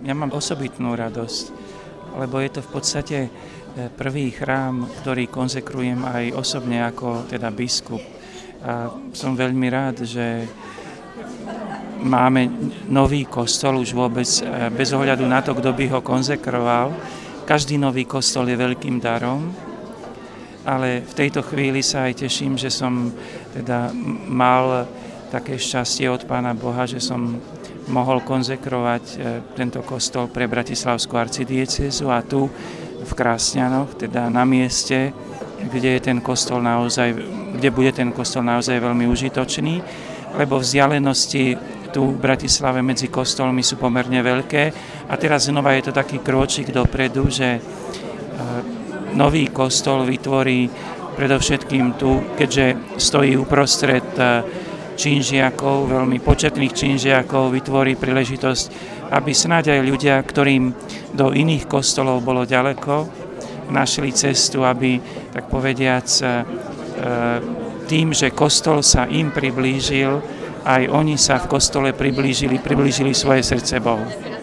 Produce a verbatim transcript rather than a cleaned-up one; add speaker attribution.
Speaker 1: ja mám osobitnú radosť, lebo je to v podstate prvý chrám, ktorý konzekrujem aj osobne ako teda biskup. A som veľmi rád, že máme nový kostol už vôbec bez ohľadu na to, kto by ho konzekroval. Každý nový kostol je veľkým darom, ale v tejto chvíli sa aj teším, že som teda mal také šťastie od Pána Boha, že som mohol konzekrovať tento kostol pre Bratislavskú arcidiecézu a tu v Krásňanoch, teda na mieste, kde je ten kostol naozaj, kde bude ten kostol naozaj veľmi užitočný, lebo vzdialenosti tu v Bratislave medzi kostolmi sú pomerne veľké a teraz znova je to taký krôčik dopredu, že nový kostol vytvorí predovšetkým tu, keďže stojí uprostred činžiakov, veľmi početných činžiakov, vytvorí príležitosť, aby snáď aj ľudia, ktorým do iných kostolov bolo ďaleko, našli cestu, aby, tak povediac, tým, že kostol sa im priblížil, aj oni sa v kostole priblížili, priblížili svoje srdce Bohu.